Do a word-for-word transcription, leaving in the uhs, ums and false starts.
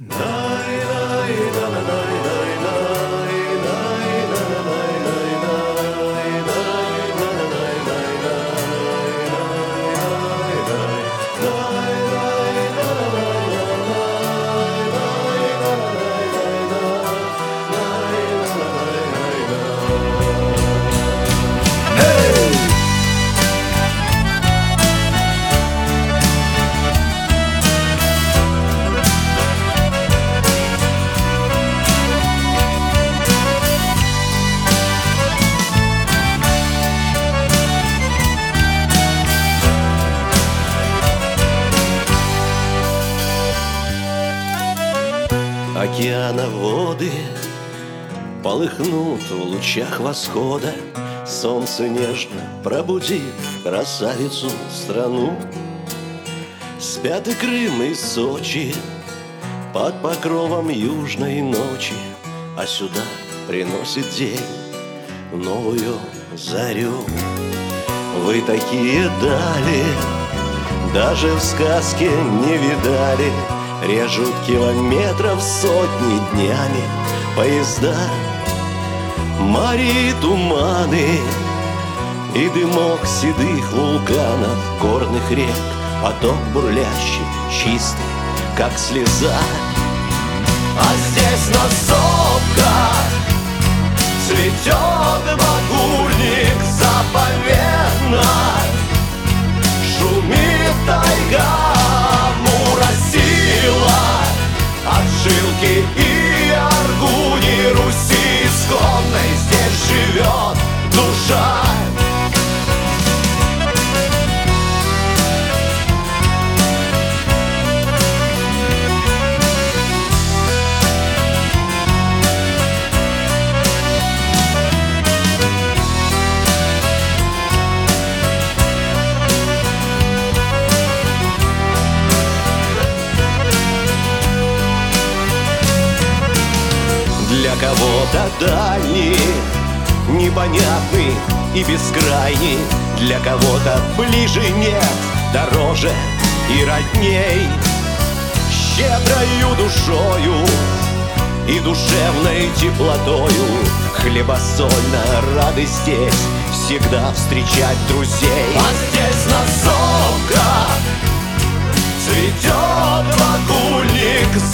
Океана воды полыхнут в лучах восхода, солнце нежно пробудит красавицу страну. Спят и Крым, и Сочи под покровом южной ночи, а сюда приносит день новую зарю. Вы такие дали, даже в сказке не видали. Режут километров сотни днями поезда, моря и туманы, и дымок седых вулканов, горных рек, поток бурлящий, чистый, как слеза. А здесь на сопках цветет багульник заповедно, шумит тайга, отшилки и аргуни Руси исконной здесь живет душа. Для кого-то дальний, непонятный и бескрайний, для кого-то ближе нет, дороже и родней. Щедрою душою и душевной теплотою хлебосольно рады здесь всегда встречать друзей. А здесь на сопках цветет багульник